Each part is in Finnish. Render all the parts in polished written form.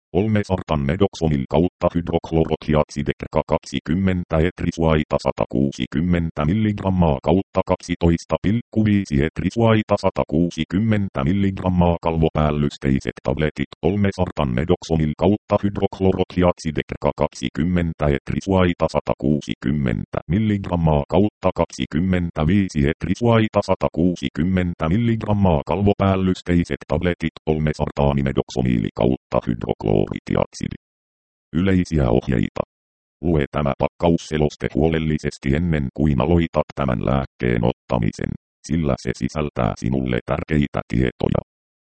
Olmesartan medoxonil kautta hydroklorotiatsidekrka 20 etrisuaita 160 mg kautta 12,5 etrisuaita 160 mg kalvopäällysteiset tabletit. Olmesartan medoxonil kautta hydroklorotiatsidekrka 20 etrisuaita 160 mg kautta 25 etrisuaita 160 mg kalvopäällysteiset tabletit. Olmesartaanimedoksoniili kautta hydroklorotiatsidi. Yleisiä ohjeita. Lue tämä pakkausseloste huolellisesti ennen kuin aloitat tämän lääkkeen ottamisen, sillä se sisältää sinulle tärkeitä tietoja.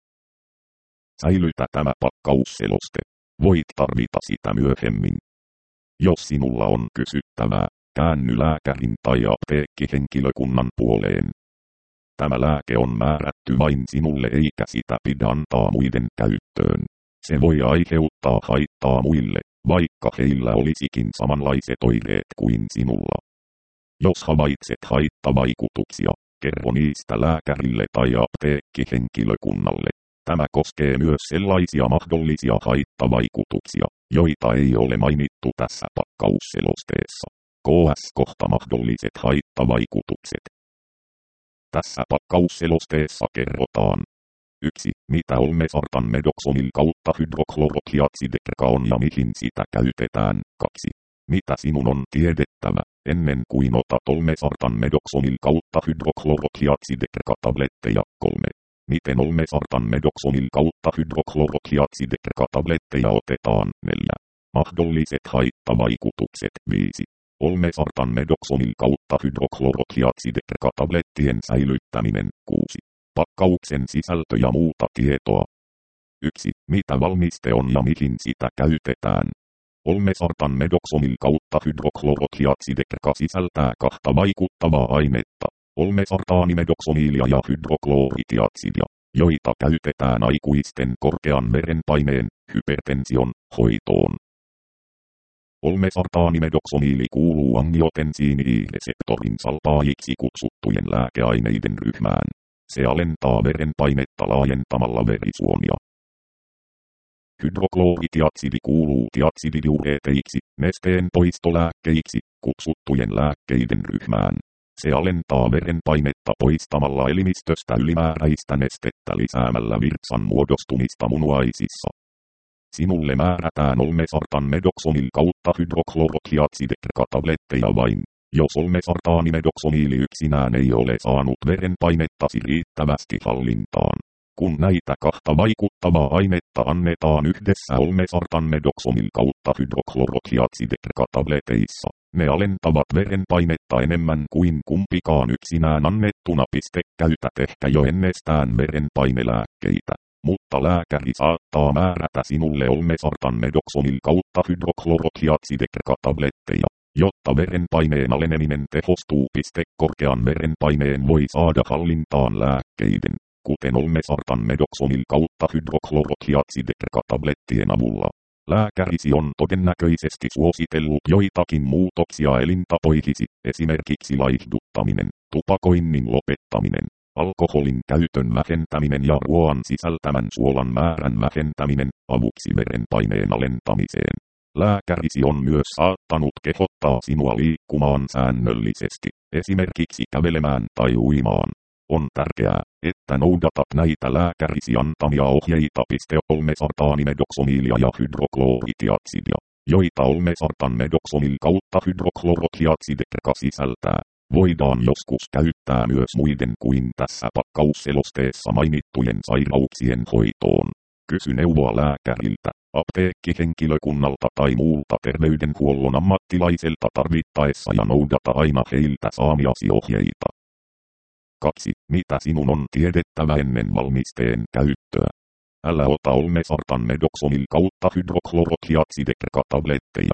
Säilytä tämä pakkausseloste. Voit tarvita sitä myöhemmin. Jos sinulla on kysyttävää, käänny lääkärin tai apteekkihenkilökunnan puoleen. Tämä lääke on määrätty vain sinulle eikä sitä pidä antaa muiden käyttöön. Se voi aiheuttaa haittaa muille, vaikka heillä olisikin samanlaiset oireet kuin sinulla. Jos havaitset haittavaikutuksia, kerro niistä lääkärille tai apteekkihenkilökunnalle. Tämä koskee myös sellaisia mahdollisia haittavaikutuksia, joita ei ole mainittu tässä pakkausselosteessa. KS-kohta mahdolliset haittavaikutukset. Tässä pakkausselosteessa kerrotaan. 1. Mitä olmesartan medoxonil kautta hydroklorotiatsidekrka on ja mihin sitä käytetään. 2. Mitä sinun on tiedettävä, ennen kuin otat olmesartan medoxonil kautta hydroklorotiatsidekrka tabletteja. 3. Miten olmesartan medoxonil kautta hydroklorotiatsidekrka tabletteja otetaan. 4. Mahdolliset haittavaikutukset. 5. Olmesartan medoxonil kautta hydroklorotiatsidekrka tablettien säilyttäminen. 6. Pakkauksen sisältö ja muuta tietoa. 1. Mitä valmiste on ja mihin sitä käytetään. Olmesartan medoxonil kautta hydroklorotiatsidekrka sisältää kahta vaikuttavaa ainetta, olmesartaanimedoksoniilia ja hydrokloritiatsidia, joita käytetään aikuisten korkean verenpaineen, hypertension, hoitoon. Olmesartaanimedoksoniili kuuluu angiotensiini-reseptorin salpaajiksi kutsuttujen lääkeaineiden ryhmään. Se alentaa verenpainetta laajentamalla verisuonia. Hydrokloritiatsidi kuuluu tiatsididiureeteiksi, nesteen poistolääkkeiksi, kutsuttujen lääkkeiden ryhmään. Se alentaa verenpainetta poistamalla elimistöstä ylimääräistä nestettä lisäämällä virtsan muodostumista munuaisissa. Sinulle määrätään olmesartan medoxonil kautta hydroklorotiatsidekrka tabletteja vain, jos olmesartaanimedoksoniili yksinään ei ole saanut verenpainettasi riittävästi hallintaan. Kun näitä kahta vaikuttavaa ainetta annetaan yhdessä olmesartan medoxonil kautta hydroklorotiatsidekrka tableteissa, ne alentavat verenpainetta enemmän kuin kumpikaan yksinään annettuna. Käytät ehkä jo ennestään verenpainelääkkeitä, mutta lääkäri saattaa määrätä sinulle olmesartan medoxonil kautta hydroklorotiatsidekrka tabletteja, jotta verenpaineen aleneminen tehostuu. Korkean verenpaineen voi saada hallintaan lääkkeiden, kuten olmesartan medoxonil kautta hydroklorotiatsidekrka tablettien avulla. Lääkärisi on todennäköisesti suositellut joitakin muutoksia elintapoihisi, esimerkiksi laihduttaminen, tupakoinnin lopettaminen, alkoholin käytön vähentäminen ja ruoan sisältämän suolan määrän vähentäminen avuksi verenpaineen alentamiseen. Lääkärisi on myös saattanut kehottaa sinua liikkumaan säännöllisesti, esimerkiksi kävelemään tai uimaan. On tärkeää, että noudatat näitä lääkärisi antamia ohjeita. Olmesartaanimedoksoniilia ja hydrokloritiatsidia, joita olmesartan medoxonil kautta hydroklorotiatsidekrka sisältää, voidaan joskus käyttää myös muiden kuin tässä pakkausselosteessa mainittujen sairauksien hoitoon. Kysy neuvoa lääkäriltä, apteekkihenkilökunnalta tai muulta terveydenhuollon ammattilaiselta tarvittaessa ja noudata aina heiltä saamiasi ohjeita. 2. Mitä sinun on tiedettävä ennen valmisteen käyttöä? Älä ota olmesartan medoxonil kautta hydroklorotiatsidekrka tabletteja.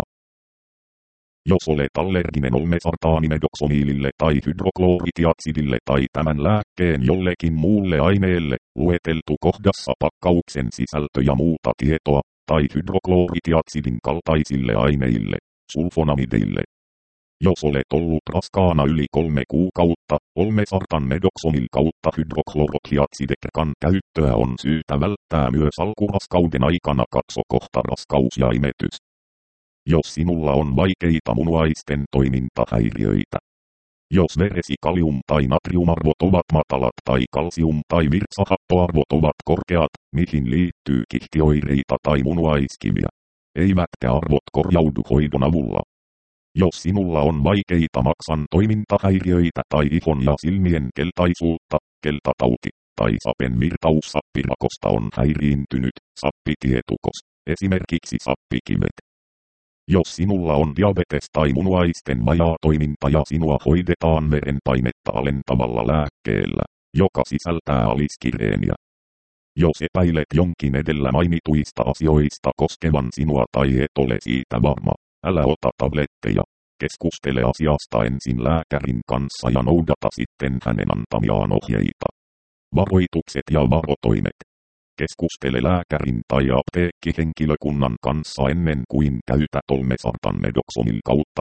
Jos olet allerginen olmesartaanimedoksoniilille tai hydrokloritiatsidille tai tämän lääkkeen jollekin muulle aineelle, lueteltu kohdassa pakkauksen sisältö ja muuta tietoa, tai hydrokloritiatsidin kaltaisille aineille, sulfonamideille. Jos olet ollut raskaana yli 3 kuukautta mutta olmesartan medoksonil kautta hydroklorohiatsidekan käyttöä on syytä välttää myös alkuraskauden aikana. Katso kohta raskaus ja imetys. Jos sinulla on vaikeita munuaisten toimintahäiriöitä. Jos veresi kalium- tai natriumarvot ovat matalat tai kalsium- tai virtsahappoarvot ovat korkeat, mihin liittyy kihtioireita tai munuaiskiviä, eivätkä arvot korjaudu hoidon avulla. Jos sinulla on vaikeita maksan toimintahäiriöitä tai ihon ja silmien keltaisuutta, keltatauti tai sapen virtaus sappirakosta on häiriintynyt, sappitietukos, esimerkiksi sappikivet. Jos sinulla on diabetes tai munuaisten vajaatoiminta ja sinua hoidetaan verenpainetta alentavalla lääkkeellä, joka sisältää aliskireeniä. Jos epäilet jonkin edellä mainituista asioista koskevan sinua tai et ole siitä varma, älä ota tabletteja. Keskustele asiasta ensin lääkärin kanssa ja noudata sitten hänen antamiaan ohjeita. Varoitukset ja varotoimet. Keskustele lääkärin tai apteekkihenkilökunnan kanssa ennen kuin käytät olmesartan medoksonil kautta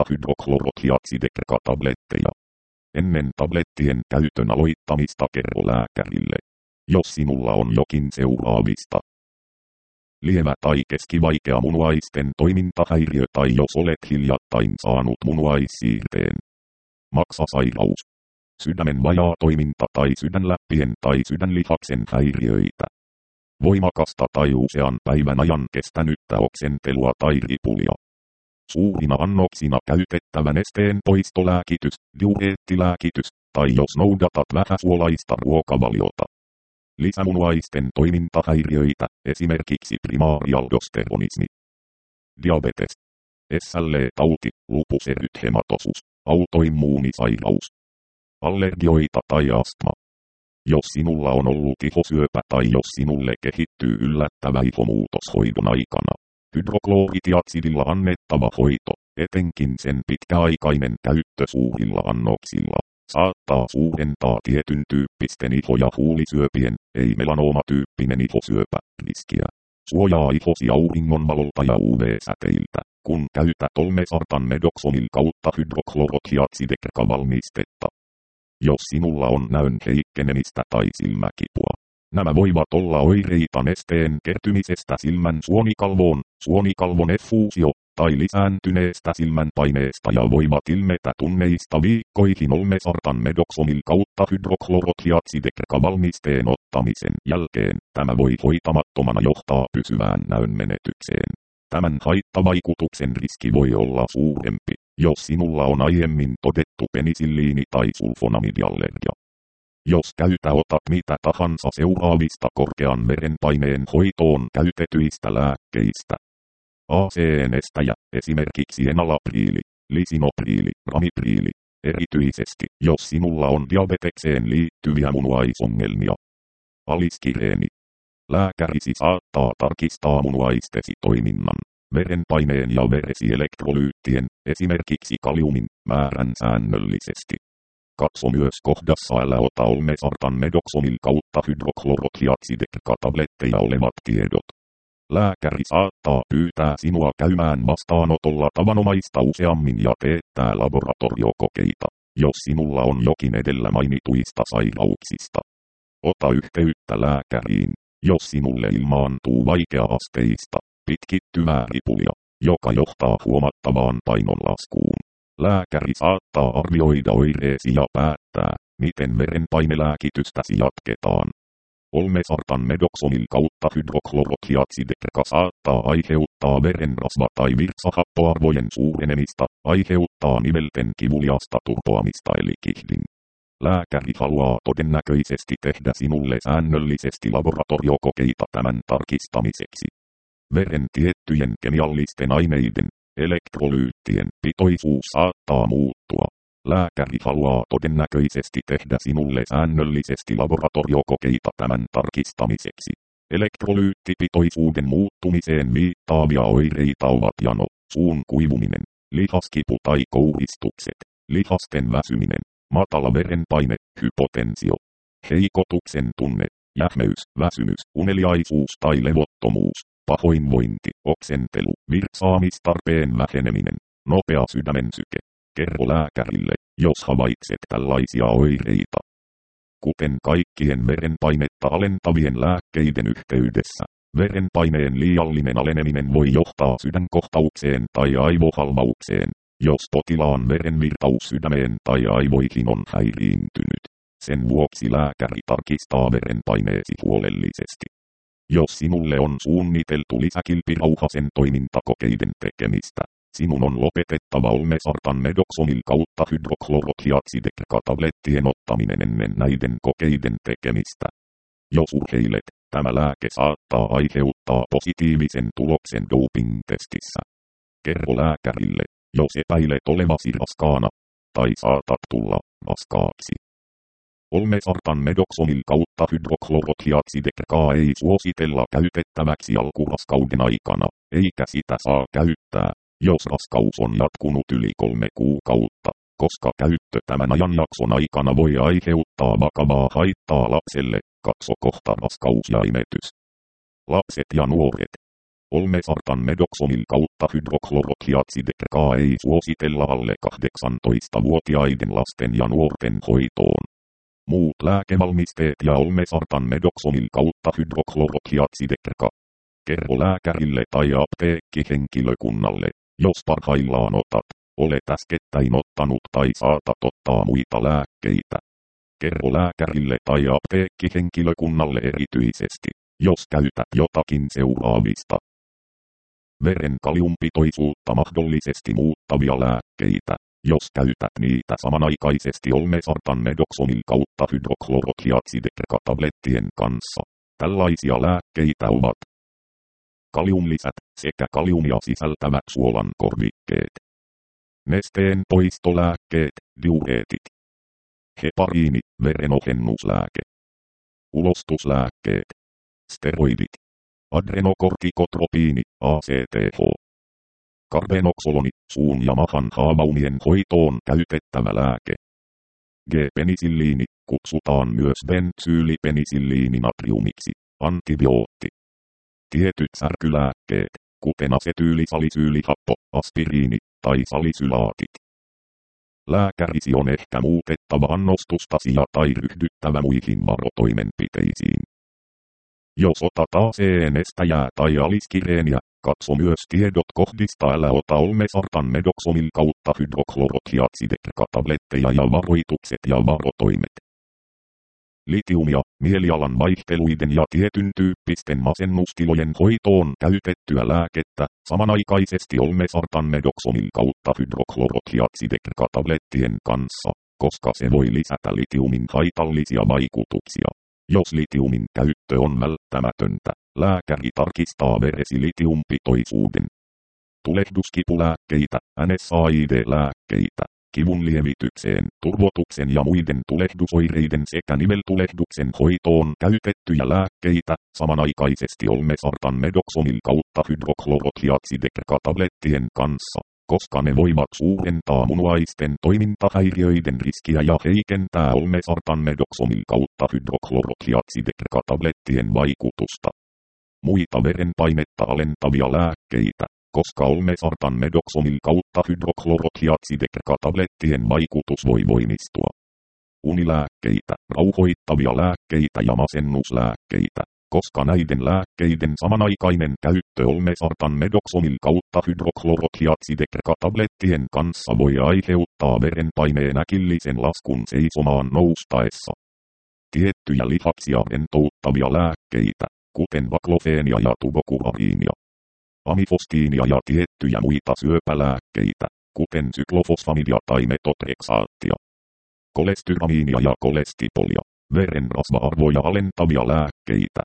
hydroklorohiatsideka-tabletteja. Ennen tablettien käytön aloittamista kerro lääkärille, jos sinulla on jokin seuraavista. Lievä tai keskivaikea munuaisten toimintahäiriö tai jos olet hiljattain saanut munuaissiirteen. Maksasairaus. Sydämen vajaatoiminta tai sydänläppien tai sydänlihaksen häiriöitä. Voimakasta tai usean päivän ajan kestänyttä oksentelua tai ripulia. Suurina annoksina käytettävä nesteen poistolääkitys, diureettilääkitys, tai jos noudatat vähäsuolaista ruokavaliota. Lisämunuaisten toimintahäiriöitä, esimerkiksi primaarialdosteronismi. Diabetes. SLE-tauti, lupus erythematosus, autoimmuunisairaus. Allergioita tai astma. Jos sinulla on ollut ihosyöpä tai jos sinulle kehittyy yllättävä ihomuutos hoidon aikana, hydrokloritiatsidilla annettava hoito, etenkin sen pitkäaikainen käyttö suurilla annoksilla, saattaa suurentaa tietyn tyyppisten iho- ja huulisyöpien, ei melanoomatyyppinen ihosyöpä, riskiä. Suojaa ihosi auringonvalolta ja UV-säteiltä, kun käytät olmesartan medoksonil kautta hydroklorohiatsideka-valmistetta. Jos sinulla on näön heikkenemistä tai silmäkipua, nämä voivat olla oireita nesteen kertymisestä silmän suonikalvon effuusio, tai lisääntyneestä silmänpaineesta ja voivat ilmetä tunneista viikkoihin olmesartan medoksonil kautta hydroklorohiatsideka-valmisteen ottamisen jälkeen. Tämä voi hoitamattomana johtaa pysyvään näön menetykseen. Tämän haittavaikutuksen riski voi olla suurempi, jos sinulla on aiemmin todettu penisilliini- tai sulfonamidiallergia. Jos otat mitä tahansa seuraavista korkean verenpaineen hoitoon käytetyistä lääkkeistä. ACN-estäjä, esimerkiksi enalapriili, lisinopriili, ramipriili, erityisesti jos sinulla on diabetekseen liittyviä munuaisongelmia. Aliskireeni. Lääkärisi saattaa tarkistaa munuaistesi toiminnan, verenpaineen ja veresielektrolyyttien, esimerkiksi kaliumin, määrän säännöllisesti. Katso myös kohdassa älä ota olmesartan medoksonil kautta hydroklorohiatsideka-tabletteja olevat tiedot. Lääkäri saattaa pyytää sinua käymään vastaanotolla tavanomaista useammin ja teettää laboratoriokokeita, jos sinulla on jokin edellä mainituista sairauksista. Ota yhteyttä lääkäriin, jos sinulle ilmaantuu vaikea-asteista, pitkittyvää ripulia, joka johtaa huomattavaan painonlaskuun. Lääkäri saattaa arvioida oireesi ja päättää, miten verenpainelääkitystäsi jatketaan. Olmesartan medoksonil kautta hydroklorohiatsideka saattaa aiheuttaa verenrasva- tai virtsahappoarvojen suurenemista, aiheuttaa nivelten kivuliasta turpoamista eli kihdin. Lääkäri haluaa todennäköisesti tehdä sinulle säännöllisesti laboratoriokokeita tämän tarkistamiseksi. Veren tiettyjen kemiallisten aineiden, elektrolyyttien pitoisuus saattaa muuttua. Lääkäri haluaa todennäköisesti tehdä sinulle säännöllisesti laboratoriokokeita tämän tarkistamiseksi. Elektrolyyttipitoisuuden muuttumiseen viittaavia oireita ovat jano, suun kuivuminen, lihaskipu tai kouristukset, lihasten väsyminen, matala verenpaine, hypotensio, heikotuksen tunne, jähmeys, väsymys, uneliaisuus tai levottomuus, pahoinvointi, oksentelu, virtsaamistarpeen väheneminen, nopea sydämensyke. Kerro lääkärille, jos havaitset tällaisia oireita. Kuten kaikkien verenpainetta alentavien lääkkeiden yhteydessä, verenpaineen liiallinen aleneminen voi johtaa sydänkohtaukseen tai aivohalvaukseen, jos potilaan verenvirtaus sydämeen tai aivoihin on häiriintynyt. Sen vuoksi lääkäri tarkistaa verenpaineesi huolellisesti. Jos sinulle on suunniteltu lisäkilpirauhasen toimintakokeiden tekemistä, sinun on lopetettava olmesartan medoxonil kautta hydroklorohiatsidekrakatablettien ottaminen ennen näiden kokeiden tekemistä. Jos urheilet, tämä lääke saattaa aiheuttaa positiivisen tuloksen doping-testissä. Kerro lääkärille, jos epäilet olevasi raskaana, tai saatat tulla raskaaksi. Olmesartan medoxonil kautta hydroklorohiatsidekrkaa ei suositella käytettäväksi alkuraskauden aikana, eikä sitä saa käyttää, jos raskaus on jatkunut yli 3 kuukautta, koska käyttö tämän ajanjakson aikana voi aiheuttaa vakavaa haittaa lapselle, katsokohta raskaus ja imetys. Lapset ja nuoret. Olmesartan medoxonil kautta hydroklorohiatsidekrkaa ei suositella alle 18-vuotiaiden lasten ja nuorten hoitoon. Muut lääkevalmisteet ja olmesartan medoxonil kautta hydroklorohiatsidekraka. Kerro lääkärille tai apteekkihenkilökunnalle, jos parhaillaan olet äskettäin ottanut tai saatat ottaa muita lääkkeitä. Kerro lääkärille tai apteekkihenkilökunnalle erityisesti, jos käytät jotakin seuraavista. Veren kaliumpitoisuutta mahdollisesti muuttavia lääkkeitä, jos käytät niitä samanaikaisesti olmesartan medoxonil kautta hydroklorohiatsidekrakatablettien kanssa. Tällaisia lääkkeitä ovat kaliumlisät sekä kaliumia sisältävät suolan korvikkeet. Nesteen poistolääkkeet, diureetit. Hepariini, verenohennuslääke. Ulostuslääkkeet. Steroidit. Adrenokortikotropiini, ACTH. Karbenoxoloni, suun ja mahan haavaumien hoitoon käytettävä lääke. G-penisilliini, kutsutaan myös bensyylipenisillini-natriumiksi, antibiootti. Tietyt särkylääkkeet, kuten asetyylisalisyylihappo, aspiriini tai salisylaatit. Lääkärisi on ehkä muutettava annostustasi tai ryhdyttävä muihin varotoimenpiteisiin. Jos otat ACN-estäjää tai aliskireeniä, katso myös tiedot kohdista älä ota olmesartan medoxonil kautta hydroklorohiatsidekrakatabletteja ja varoitukset ja varotoimet. Litiumia, mielialan vaihteluiden ja tietyn tyyppisten masennustilojen hoitoon käytettyä lääkettä, samanaikaisesti olmesartan medoxonil kautta hydroklorohiatsidekrakatablettien kanssa, koska se voi lisätä litiumin haitallisia vaikutuksia. Jos litiumin käyttö on välttämätöntä, lääkäri tarkistaa veresi litiumpitoisuuden. Tulehduskipulääkkeitä, NSAID-lääkkeitä, kivun lievitykseen, turvotuksen ja muiden tulehdusoireiden sekä niveltulehduksen hoitoon käytettyjä lääkkeitä, samanaikaisesti olmesartan medoxonil kautta hydroklorohiatsidekrakatablettien kanssa, koska ne voivat suurentaa munuaisten toimintahäiriöiden riskiä ja heikentää olmesartan medoxonil kautta hydroklorohiatsidekrakatablettien vaikutusta. Muita verenpainetta alentavia lääkkeitä, koska olmesartan medoxonil kautta hydroklorohiatsidekrakatablettien vaikutus voi voimistua. Unilääkkeitä, rauhoittavia lääkkeitä ja masennuslääkkeitä, koska näiden lääkkeiden samanaikainen käyttö olmesartan medoxonil kautta hydroklorohiatsidekrakatablettien kanssa voi aiheuttaa verenpaineen äkillisen laskun seisomaan noustaessa. Tiettyjä lihaksia rentouttavia lääkkeitä, kuten baklofeenia ja tubokuvariinia. Amifostiinia ja tiettyjä muita syöpälääkkeitä, kuten syklofosfamidia tai metotreksaattia. Kolestyramiinia ja kolestipolia, verenrasva-arvoja alentavia lääkkeitä.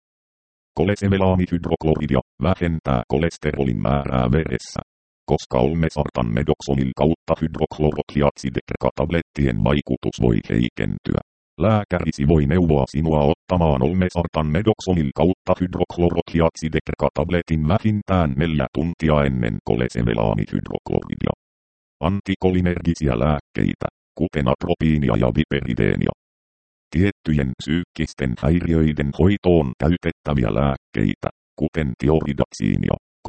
Kolesevelaamihydrokloridia vähentää kolesterolin määrää veressä, koska olmesartan medoxonil kautta hydroklorohiatsidekrakatablettien vaikutus voi heikentyä. Lääkärisi voi neuvoa sinua ottamaan olmesartan medoxonil kautta hydroklorohiatsidekrakatabletin vähintään 4 tuntia ennen kolesevelaamihydrokloridia. Antikolinergisia lääkkeitä, kuten atropiinia ja viperideenia. Tiettyjen psyykkisten häiriöiden hoitoon käytettäviä lääkkeitä, kuten tioridaksiinia, klooripromia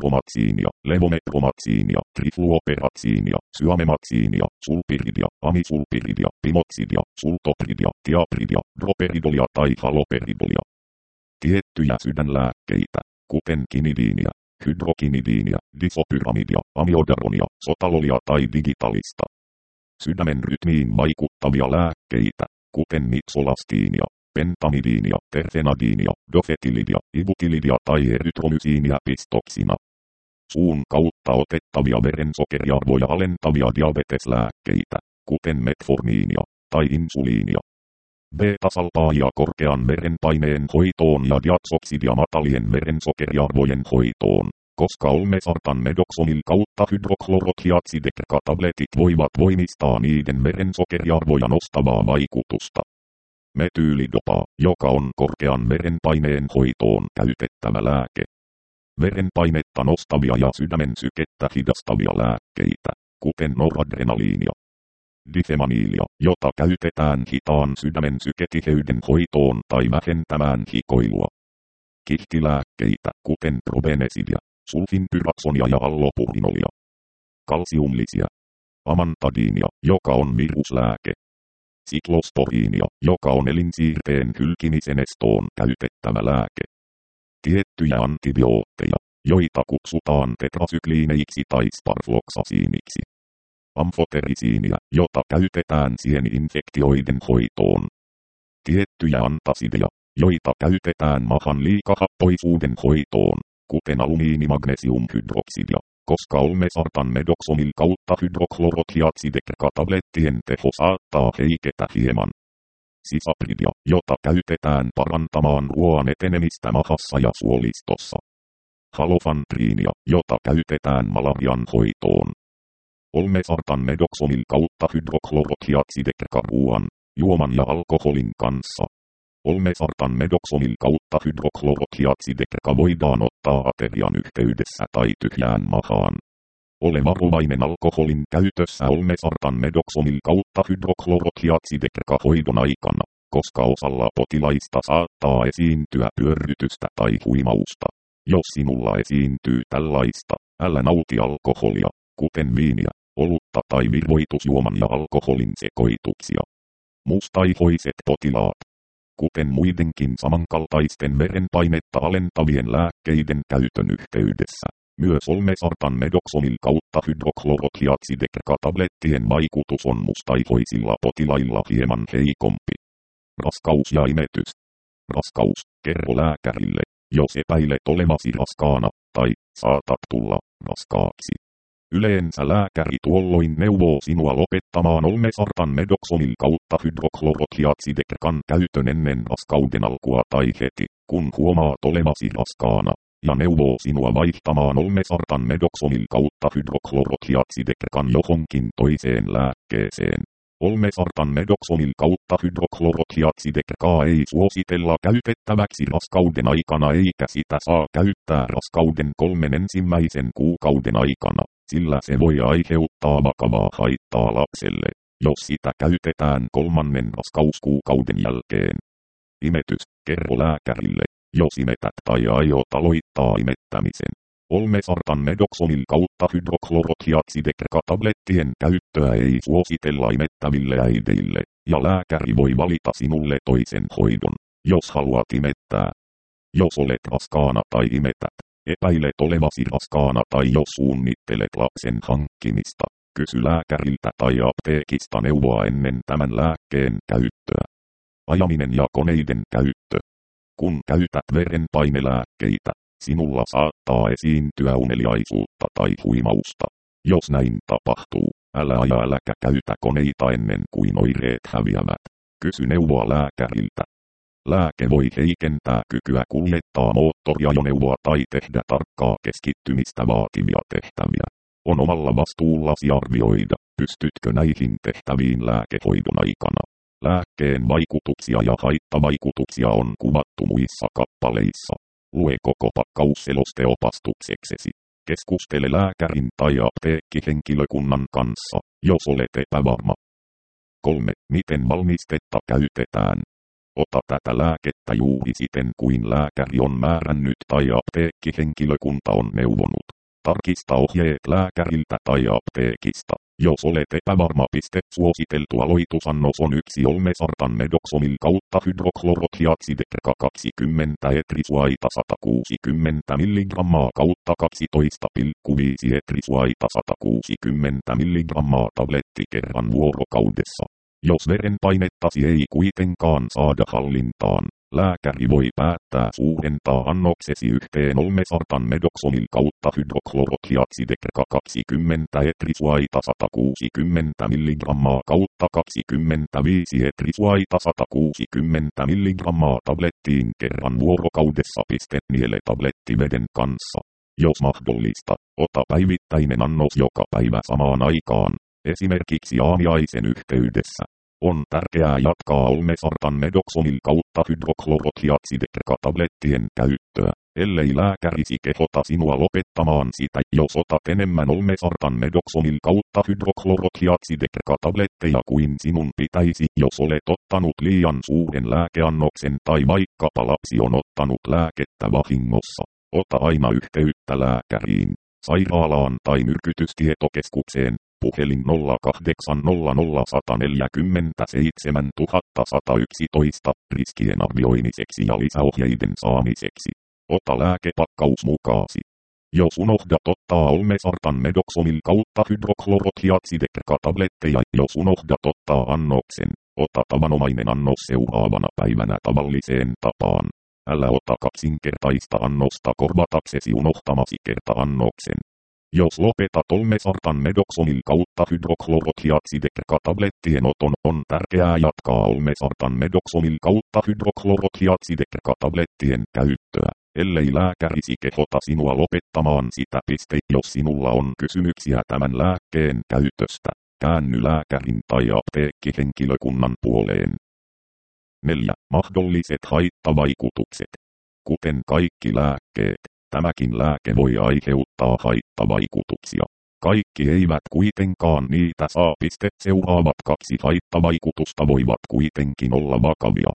azitromatsiinia, levometromatsiinia, trifluoperatsiinia, syamematsiinia, sulpiridia, amisulpiridia, pimoksidia, sultopridia, tiapridia, droperidolia tai haloperidolia. Tiettyjä sydänlääkkeitä, kuten kinidiinia, hydrokinidiinia, disopyramidia, amiodaronia, sotalolia tai digitalista. Sydämen rytmiin vaikuttavia lääkkeitä, kuten mitsolastiinia, pentamidiinia, terfenadiinia, dofetilidia, ibutilidia tai erytromysiinia pistoksina. Suun kautta otettavia verensokeriarvoja alentavia diabeteslääkkeitä, kuten metformiinia tai insuliinia. Beta-salpaajia korkean verenpaineen hoitoon ja diatsoksidia matalien verensokeriarvojen hoitoon, koska olmesartan medoxonil kautta hydroklorothiazidekerkatabletit voivat voimistaa niiden verensokeriarvoja nostavaa vaikutusta. Metyylidopaa, joka on korkean verenpaineen hoitoon käytettävä lääke. Verenpainetta nostavia ja sydämen sykettä hidastavia lääkkeitä, kuten noradrenaliinia. Difemaniilia, jota käytetään hitaan sydämen syketiheyden hoitoon tai vähentämään hikoilua. Kihtilääkkeitä, kuten probenesidia, sulfinpyraksonia ja allopurinolia. Kalsiumlisia. Amantadiinia, joka on viruslääke. Siklosporiinia, joka on elinsiirteen hylkimisen estoon käytettävä lääke. Tiettyjä antibiootteja, joita kutsutaan tetrasykliineiksi tai sparfloksasiiniksi. Amfoterisiinia, jota käytetään sieninfektioiden hoitoon. Tiettyjä antasideja, joita käytetään mahan liikahappoisuuden hoitoon, kuten alumiinimagnesiumhydroksidia, koska olmesartan medoxonil kautta hydroklorothiazidekerkatablettien teho saattaa heiketä hieman. Sisapridia, jota käytetään parantamaan ruoan etenemistä mahassa ja suolistossa. Halofantriinia, jota käytetään malarian hoitoon. Olmesartan medoxonil kautta hydroklorothiazidekerka ruoan, juoman ja alkoholin kanssa. Olmesartan medoxonil kautta hydroklorothiazidekerka voidaan ottaa aterian yhteydessä tai tyhjään mahaan. Ole varovainen alkoholin käytössä olmesartan medoxonil kautta hydroklorothiazidekerka hoidon aikana, koska osalla potilaista saattaa esiintyä pyörrytystä tai huimausta. Jos sinulla esiintyy tällaista, älä nauti alkoholia, kuten viiniä, olutta tai virvoitusjuoman ja alkoholin sekoituksia. Mustaihoiset potilaat, kuten muidenkin samankaltaisten verenpainetta alentavien lääkkeiden käytön yhteydessä, myös olmesartan medoxonil kautta hydroklorothiazidekerkatablettien vaikutus on mustaihoisilla potilailla hieman heikompi. Raskaus ja imetys. Raskaus, kerro lääkärille, jos epäilet olevasi raskaana, tai saatat tulla raskaaksi. Yleensä lääkäri tuolloin neuvoo sinua lopettamaan olmesartan medoxonil kautta hydroklorothiazidekerkan käytön ennen raskauden alkua tai heti, kun huomaat olevasi raskaana, ja neuvoo sinua vaihtamaan olmesartan medoxonil kautta hydroklorothiazidekerkan johonkin toiseen lääkkeeseen. Olmesartan medoxonil kautta hydroklorothiazidekerkaa ei suositella käytettäväksi raskauden aikana eikä sitä saa käyttää raskauden 3 ensimmäisen kuukauden aikana, sillä se voi aiheuttaa vakavaa haittaa lapselle, jos sitä käytetään 3. raskauskuukauden jälkeen. Imetys, kerro lääkärille, jos imetät tai aiot aloittaa imettämisen. Olmesartan medoxonil kautta hydroklorothiazidekerkatablettien käyttöä ei suositella imettäville äideille, ja lääkäri voi valita sinulle toisen hoidon, jos haluat imettää. Jos olet raskaana tai imetät, epäilet olevasi raskaana tai jos suunnittelet lapsen hankkimista, kysy lääkäriltä tai apteekista neuvoa ennen tämän lääkkeen käyttöä. Ajaminen ja koneiden käyttö. Kun käytät verenpainelääkkeitä, sinulla saattaa esiintyä uneliaisuutta tai huimausta. Jos näin tapahtuu, älä aja äläkä käytä koneita ennen kuin oireet häviävät. Kysy neuvoa lääkäriltä. Lääke voi heikentää kykyä kuljettaa moottoriajoneuvoa tai tehdä tarkkaa keskittymistä vaativia tehtäviä. On omalla vastuullasi arvioida, pystytkö näihin tehtäviin lääkehoidon aikana. Lääkkeen vaikutuksia ja haittavaikutuksia on kuvattu muissa kappaleissa. Lue koko pakkausseloste opastukseksesi. Keskustele lääkärin tai apteekkihenkilökunnan kanssa, jos olet epävarma. 3. Miten valmistetta käytetään? Ota tätä lääkettä juuri siten kuin lääkäri on määrännyt tai apteekkihenkilökunta on neuvonut. Tarkista ohjeet lääkäriltä tai apteekista. Jos olet epävarma. Suositeltu aloitusannos on 1 olmesartan medoxomil kautta hydroklorothiazideca 20 etrisuaita 160 mg kautta 12,5 etrisuaita 160 mg tabletti kerran vuorokaudessa. Jos verenpainettasi ei kuitenkaan saada hallintaan, lääkäri voi päättää suurentaa annoksesi 1 olmesartan medoxomil kautta hydroklorothiazideca 20 etrisuaita 160 mg kautta 25 etrisuaita 160 mg tablettiin kerran vuorokaudessa. Niele tablettiveden kanssa. Jos mahdollista, ota päivittäinen annos joka päivä samaan aikaan, esimerkiksi aamiaisen yhteydessä. On tärkeää jatkaa olmesartan medoxomil kautta hydroklorothiazideca tablettien käyttöä, ellei lääkärisi kehota sinua lopettamaan sitä. Jos otat enemmän olmesartan medoxomil kautta hydroklorothiazideca tabletteja kuin sinun pitäisi, jos olet ottanut liian suuren lääkeannoksen tai vaikkapa lapsi on ottanut lääkettä vahingossa, ota aina yhteyttä lääkäriin, sairaalaan tai myrkytystietokeskukseen. Puhelin 0800 147 111 riskien arvioimiseksi ja lisäohjeiden saamiseksi. Ota lääkepakkaus mukaasi. Jos unohdat ottaa olmesartan medoxomil kautta hydroklorothiazideca tabletteja, jos unohdat ottaa annoksen, ota tavanomainen annos seuraavana päivänä tavalliseen tapaan. Älä ota kaksinkertaista annosta korvataksesi unohtamasi kerta-annoksen. Jos lopetat olmesartan medoxomil kautta hydroklorothiazideca tablettien oton, on tärkeää jatkaa olmesartan medoxomil kautta hydroklorothiazideca tablettien käyttöä, ellei lääkärisi kehota sinua lopettamaan sitä. Jos sinulla on kysymyksiä tämän lääkkeen käytöstä, käänny lääkärin tai apteekkihenkilökunnan puoleen. 4. Mahdolliset haittavaikutukset. Kuten kaikki lääkkeet, tämäkin lääke voi aiheuttaa haittavaikutuksia. Kaikki eivät kuitenkaan niitä saa. Seuraavat 2 haittavaikutusta voivat kuitenkin olla vakavia.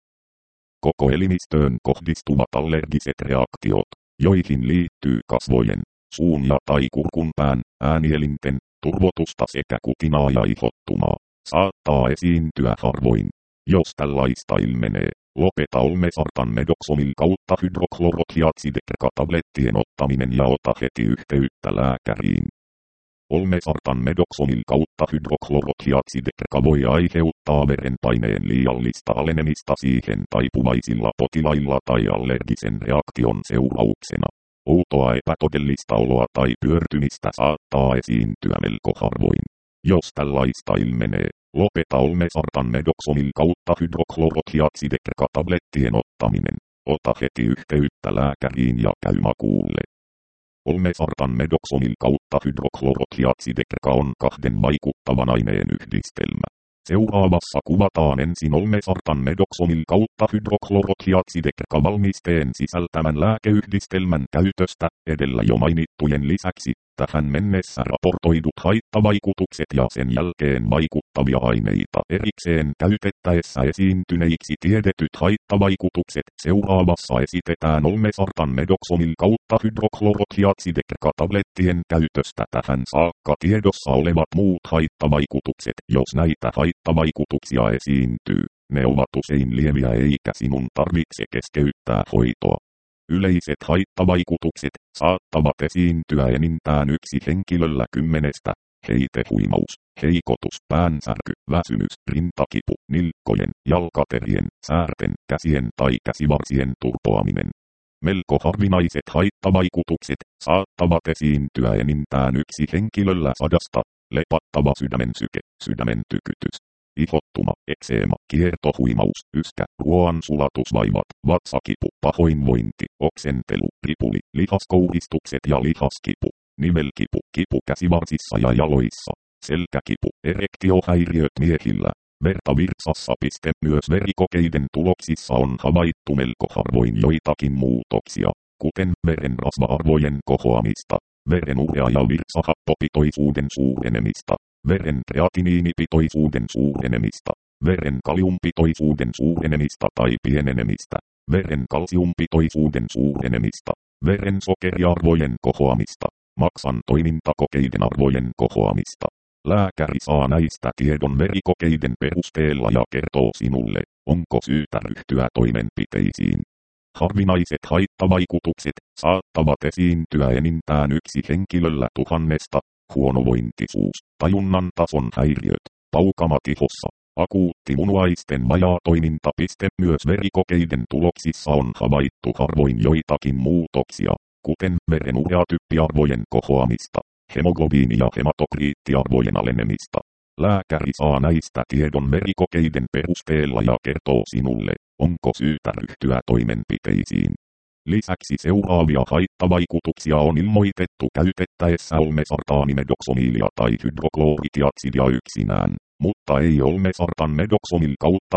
Koko elimistöön kohdistuvat allergiset reaktiot, joihin liittyy kasvojen, suun ja tai kurkunpään, äänielinten, turvotusta sekä kutinaa ja ihottumaa, saattaa esiintyä harvoin. Jos tällaista ilmenee, lopeta olmesartan medoxomil kautta hydroklorothiazideca tablettien ottaminen ja ota heti yhteyttä lääkäriin. Olmesartan medoxomil kautta hydroklorothiazideca voi aiheuttaa verenpaineen liiallista alenemista siihen taipuvaisilla potilailla tai allergisen reaktion seurauksena. Outoa epätodellista oloa tai pyörtymistä saattaa esiintyä melko harvoin. Jos tällaista ilmenee, lopeta olmesartan medoxomil kautta hydroklorothiazideca tablettien ottaminen. Ota heti yhteyttä lääkäriin ja käy makuulle. Olmesartan medoxomil kautta hydroklorothiazideca on 2 vaikuttavan aineen yhdistelmä. Seuraavassa kuvataan ensin olmesartan medoxomil kautta hydroklorothiazideca valmisteen sisältämän lääkeyhdistelmän käytöstä, edellä jo mainittujen lisäksi, tähän mennessä raportoidut haittavaikutukset ja sen jälkeen vaikuttavia aineita erikseen käytettäessä esiintyneiksi tiedetyt haittavaikutukset. Seuraavassa esitetään olmesartan medoxomil kautta hydroklorothiazideca tablettien käytöstä tähän saakka tiedossa olevat muut haittavaikutukset. Jos näitä haittavaikutuksia esiintyy, ne ovat usein lieviä eikä sinun tarvitse keskeyttää hoitoa. Yleiset haittavaikutukset saattavat esiintyä enintään 1 henkilöllä 10. Heitehuimaus, heikotus, päänsärky, väsymys, rintakipu, nilkkojen, jalkaterien, säärten, käsien tai käsivarsien turpoaminen. Melko harvinaiset haittavaikutukset saattavat esiintyä enintään 1 henkilöllä 100. Lepattava sydämensyke, sydämen tykytys, ihottuma, ekseema, kiertohuimaus, yskä, ruoansulatusvaivat, vatsakipu, pahoinvointi, oksentelu, ripuli, lihaskouristukset ja lihaskipu, nivelkipu, kipu käsivarsissa ja jaloissa, selkäkipu, erektiohäiriöt miehillä, verta virtsassa. Myös verikokeiden tuloksissa on havaittu melko harvoin joitakin muutoksia, kuten veren rasva-arvojen kohoamista, veren urea- ja virtsahappopitoisuuden suurenemista, veren kreatiniinipitoisuuden suurenemista, veren kaliumpitoisuuden suurenemista tai pienenemistä, veren kalsiumpitoisuuden suurenemista, veren sokeriarvojen kohoamista, Maksan toimintakokeiden arvojen kohoamista. Lääkäri saa näistä tiedon verikokeiden perusteella ja kertoo sinulle, onko syytä ryhtyä toimenpiteisiin. Harvinaiset haittavaikutukset saattavat esiintyä enintään yksi henkilöllä 1000, huonovointisuus, tajunnan tason häiriöt, paukamatihossa, akuutti munuaisten vajaatoiminta. Myös verikokeiden tuloksissa on havaittu harvoin joitakin muutoksia, kuten verenureatyppiarvojen kohoamista, hemoglobiini- ja hematokriittiarvojen alenemista. Lääkäri saa näistä tiedon verikokeiden perusteella ja kertoo sinulle, onko syytä ryhtyä toimenpiteisiin. Lisäksi seuraavia haittavaikutuksia on ilmoitettu käytettäessä olmesartaanimedoksoniilia tai hydroklooritiaksidia yksinään, mutta ei olmesartan-medoksonil kautta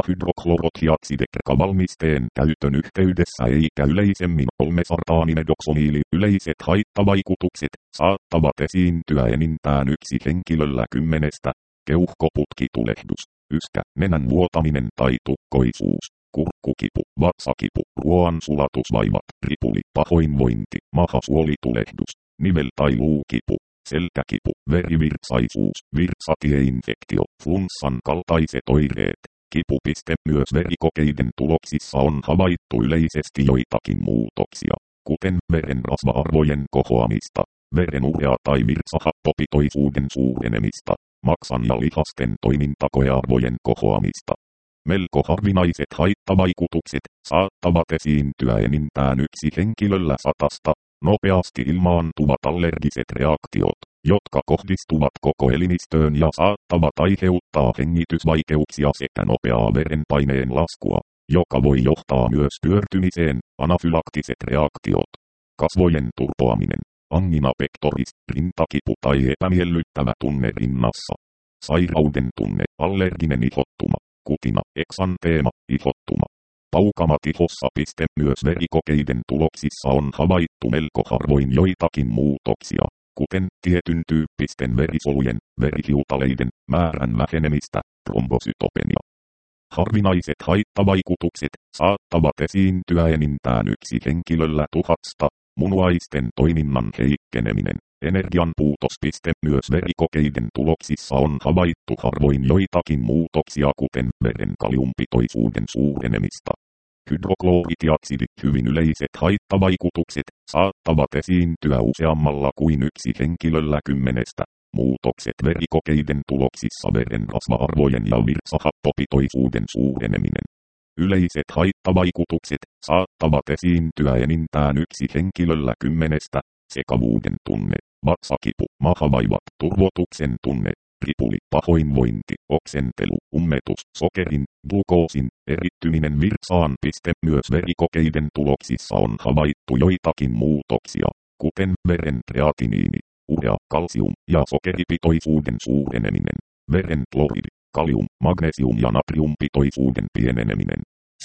hydroklorothiaksidekrekavalmisteen käytön yhteydessä eikä yleisemmin olmesartaanimedoksoniili. Yleiset haittavaikutukset saattavat esiintyä enintään yksi henkilöllä 10. Keuhkoputkitulehdus, yskä, nenän vuotaminen tai tukkoisuus, kurkkukipu, vatsakipu, ruoansulatusvaivat, ripuli, pahoinvointi, mahasuolitulehdus, nivel- tai luukipu, selkäkipu, verivirtsaisuus, virtsatieinfektio, flunssan kaltaiset oireet. Kipu. Myös verikokeiden tuloksissa on havaittu yleisesti joitakin muutoksia, kuten verenrasva-arvojen kohoamista, verenurea- tai virtsahappopitoisuuden suurenemista, maksan ja lihasten toimintakoearvojen kohoamista. Melko harvinaiset haittavaikutukset saattavat esiintyä enintään yksi henkilöllä 100. Nopeasti ilmaantuvat allergiset reaktiot, jotka kohdistuvat koko elimistöön ja saattavat aiheuttaa hengitysvaikeuksia sekä nopeaa verenpaineen laskua, joka voi johtaa myös pyörtymiseen. Anafylaktiset reaktiot, kasvojen turpoaminen, angina pectoris, rintakipu tai epämiellyttävä tunne rinnassa, sairauden tunne, allerginen ihottuma, kutina, eksanteema, ihottuma, paukamatihossa. Myös verikokeiden tuloksissa on havaittu melko harvoin joitakin muutoksia, kuten tietyn tyyppisten verisolujen, verihiutaleiden määrän vähenemistä, trombosytopenia. Harvinaiset haittavaikutukset saattavat esiintyä enintään yksi henkilöllä 1000, munuaisten toiminnan heikkeneminen, energianpuutos. Myös verikokeiden tuloksissa on havaittu harvoin joitakin muutoksia, kuten veren kaliumpitoisuuden suurenemista. Hydroklooritiaksidi. Hyvin yleiset haittavaikutukset saattavat esiintyä useammalla kuin yksi henkilöllä 10. Muutokset verikokeiden tuloksissa verenrasva-arvojen ja virtsahappopitoisuuden suureneminen. Yleiset haittavaikutukset saattavat esiintyä enintään yksi henkilöllä 10. Sekavuuden tunne, vatsakipu, mahavaivat, turvotuksen tunne, ripuli, pahoinvointi, oksentelu, ummetus, sokerin, glukoosin, erittyminen virtsaan. Myös verikokeiden tuloksissa on havaittu joitakin muutoksia, kuten veren kreatiniini, urea, kalsium ja sokeripitoisuuden suureneminen, veren kloridi, kalium, magnesium ja natriumpitoisuuden pieneneminen,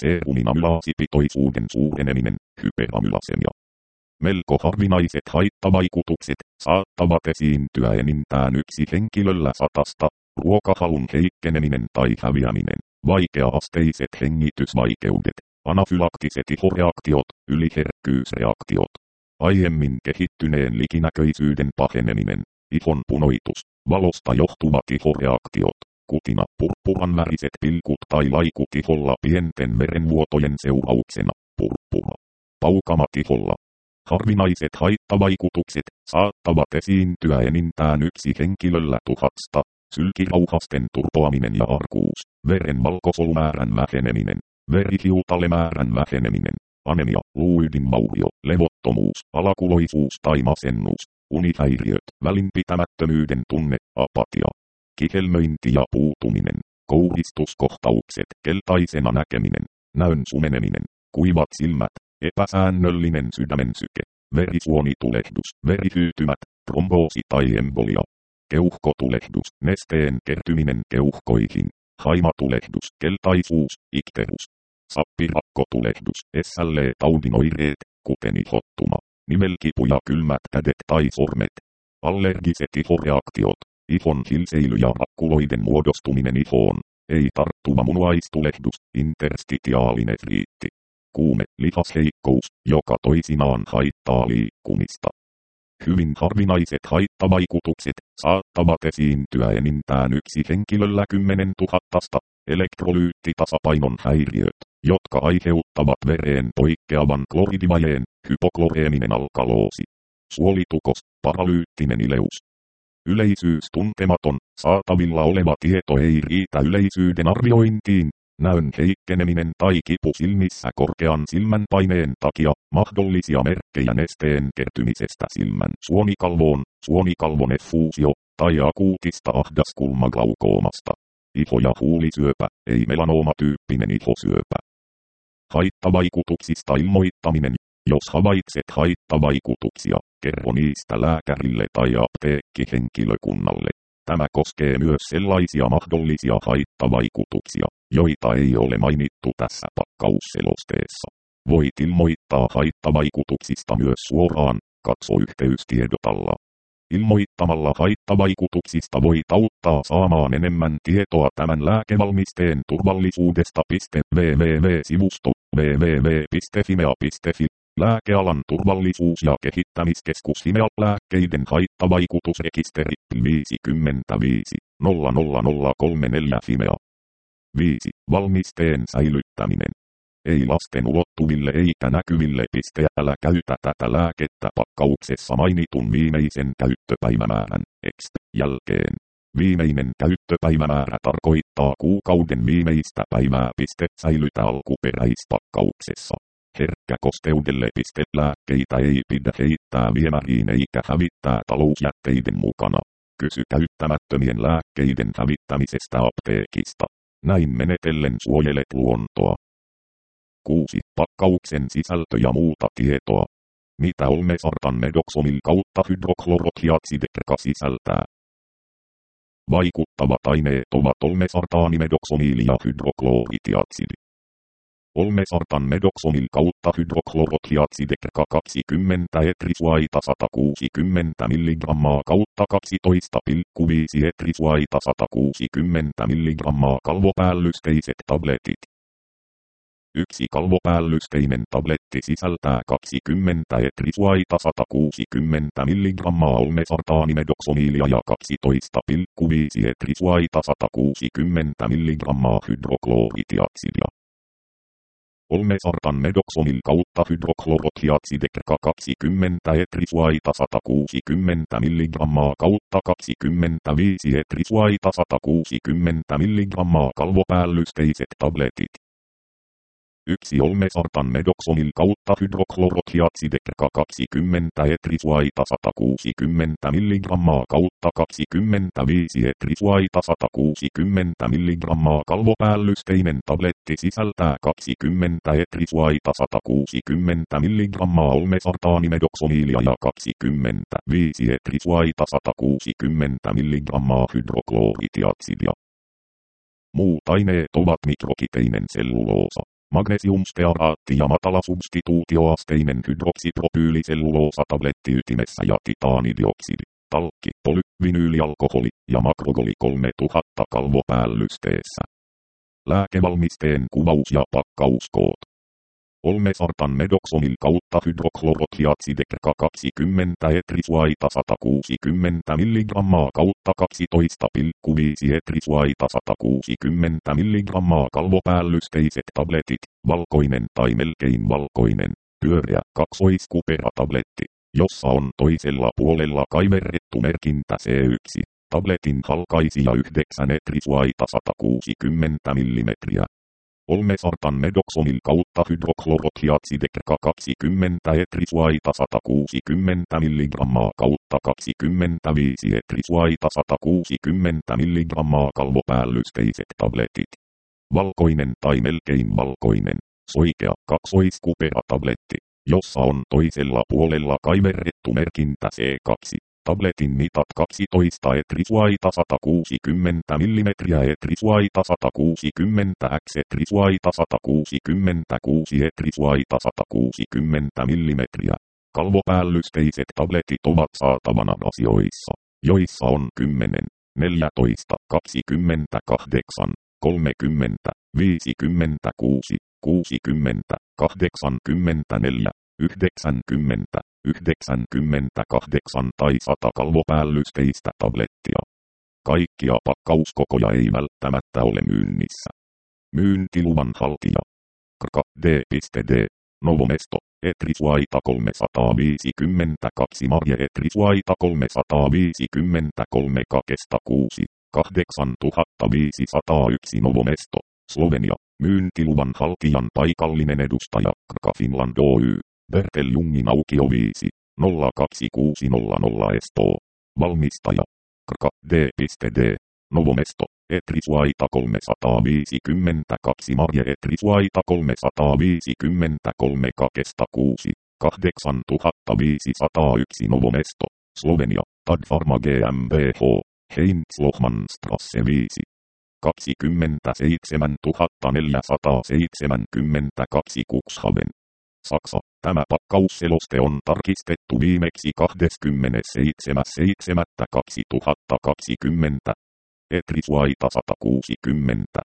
seruminamylaasipitoisuuden suureneminen, hyperamylasemia. Melko harvinaiset haittavaikutukset saattavat esiintyä enintään yksi henkilöllä 100, ruokahalun heikkeneminen tai häviäminen, vaikea-asteiset hengitysvaikeudet, anafylaktiset ihoreaktiot, yliherkkyysreaktiot, aiemmin kehittyneen likinäköisyyden paheneminen, ihon punoitus, valosta johtuvat ihoreaktiot, kutina, purppuranväriset pilkut tai laikut iholla pienten verenvuotojen seurauksena, purppura, paukamat iholla. Harvinaiset haittavaikutukset saattavat esiintyä enintään yksi henkilöllä 1000, sylkirauhasten turpoaminen ja arkuus, veren valkosolumäärän väheneminen, verihiutalemäärän väheneminen, anemia, luuydinvaurio, levottomuus, alakuloisuus tai masennus, unihäiriöt, välinpitämättömyyden tunne, apatia, kihelmöinti ja puutuminen, kouristuskohtaukset, keltaisena näkeminen, näön sumeneminen, kuivat silmät, epäsäännöllinen sydämensyke, verisuonitulehdus, verihyytymät, tromboosi tai embolia, keuhkotulehdus, nesteen kertyminen keuhkoihin, haimatulehdus, keltaisuus, ikterus, sappirakkotulehdus, SLE-taudin oireet, kuten ihottuma, nivelkipu ja kylmät kädet tai sormet, allergiset ihoreaktiot, ihon hilseily ja rakkuloiden muodostuminen ihoon, ei tarttuva munuaistulehdus, interstitiaalinefriitti. Kuume, lihasheikkous, joka toisinaan haittaa liikkumista. Hyvin harvinaiset haittavaikutukset saattavat esiintyä enintään yksi henkilöllä 10 000. Elektrolyyttitasapainon häiriöt, jotka aiheuttavat vereen poikkeavan kloridivajeen, hypokloreeninen alkaloosi, suolitukos, paralyyttinen ileus. Yleisyys tuntematon, saatavilla oleva tieto ei riitä yleisyyden arviointiin. Näön heikkeneminen tai kipu silmissä korkean silmänpaineen takia, mahdollisia merkkejä nesteen kertymisestä silmän suonikalvoon, suonikalvon effuusio, tai akuutista ahdaskulmaglaukoomasta. Iho- ja huulisyöpä, ei melanoomatyyppinen ihosyöpä. Haittavaikutuksista ilmoittaminen. Jos havaitset haittavaikutuksia, kerro niistä lääkärille tai apteekkihenkilökunnalle. Tämä koskee myös sellaisia mahdollisia haittavaikutuksia, joita ei ole mainittu tässä pakkausselosteessa. Voit ilmoittaa haittavaikutuksista myös suoraan, katso yhteystiedot alla. Ilmoittamalla haittavaikutuksista voit auttaa saamaan enemmän tietoa tämän lääkevalmisteen turvallisuudesta. www.sivusto www.fimea.fi Lääkealan turvallisuus- ja kehittämiskeskus Fimea lääkkeiden haittavaikutusrekisteri 55 00034 Fimea. 5. Valmisteen säilyttäminen. Ei lasten ulottuville eikä näkyville. Älä käytä tätä lääkettä pakkauksessa mainitun viimeisen käyttöpäivämäärän jälkeen. Viimeinen käyttöpäivämäärä tarkoittaa kuukauden viimeistä päivää. Säilytä alkuperäispakkauksessa. Herkkäkosteudelle. Lääkkeitä ei pidä heittää viemäriin eikä hävittää talousjätteiden mukana. Kysy käyttämättömien lääkkeiden hävittämisestä apteekista. Näin menetellen suojelet luontoa. 6. Pakkauksen sisältö ja muuta tietoa. Mitä olmesartan medoxomil kautta hydroklorotiatsidekrka sisältää? Vaikuttavat aineet ovat olmesartaanimedoxomil ja hydrokloritiatsidi. Olmesartan medoxomil kautta hydroklorotiatsidekrka 20 etrisuaita 160 mg kautta 12,5 etrisuaita 160 mg kalvopäällysteiset tabletit. Yksi kalvopäällysteinen tabletti sisältää 20 etrisuaita 160 mg olmesartaanimedoxomilia ja 12,5 etrisuaita 160 mg hydrokloritiatsidia. Olmesartan medoxomil kautta hydroklorotiatsidekrka 20 etrisuaita 160 mg kautta 25 etrisuaita 160 mg kalvopäällysteiset tabletit. Yksi olmesartan medoxomil kautta hydroklorotiatsidekrka 20 etrisuaita 160 mg kautta 25 etrisuaita 160 mg kalvopäällysteinen tabletti sisältää 20 etrisuaita 160 mg olmesartaanimedoxomilia ja 25 etrisuaita 160 mg hydrokloritiatsidia. Muut aineet ovat mikrokiteinen selluloosa, magnesiumstearaatti ja matalasubstituutioasteinen hydroksipropyyliselluloosa tablettiytimessä ja titaanidioksidi, talkki, polyvinyylialkoholi ja makrogoli 3000 kalvopäällysteessä. Lääkevalmisteen kuvaus ja pakkauskoot. Olmesartan medoxomil kautta hydroklorotiatsidekrka 20 etrisuaita 160 mg kautta 12,5 etrisuaita 160 mg kalvopäällysteiset tabletit, valkoinen tai melkein valkoinen, pyöreä kaksoiskuperatabletti, jossa on toisella puolella kaiverrettu merkintä C1, tabletin halkaisija 9 etrisuaita 160 mm. Olmesartan medoxomil kautta hydroklorotiatsidekrka 20 etrisuaita 160 mg kautta 25 etrisuaita 160 mg kalvopäällysteiset tabletit. Valkoinen tai melkein valkoinen, soikea kaksoiskuperatabletti, jossa on toisella puolella kaiverrettu merkintä C2. Tabletin mitat 12 etrisuaita 160 mm etrisuaita 160 x etrisuaita 166 etrisuaita 160 mm. Kalvopäällysteiset tabletit ovat saatavana asioissa, joissa on 10, 14, 28, 30, 56, 60, 84, 90, 98 tai 100 kalvopäällysteistä tablettia. Kaikkia pakkauskokoja ei välttämättä ole myynnissä. Myyntiluvan haltija. KD. Novomesto, Etrisuaita 352 Marje Etrisuaita 353 Kakesta 6, 8501 Novomesto, Slovenia. Myyntiluvan haltijan paikallinen edustaja KRKA Finland Oy, Berteljungin aukio 5, 02600 Espoo. Valmistaja. KRKA D. Novomesto, Etrisuaita 352 Marje Etrisuaita 353 Kakesta 6, 8501 Novomesto, Slovenia. Tadpharma GmbH, Heinz-Lohmannstrasse 5. 27 472 Cuxhaven. Saksa. Tämä pakkausseloste on tarkistettu viimeksi 27.7.2020. Etrisuaita 160.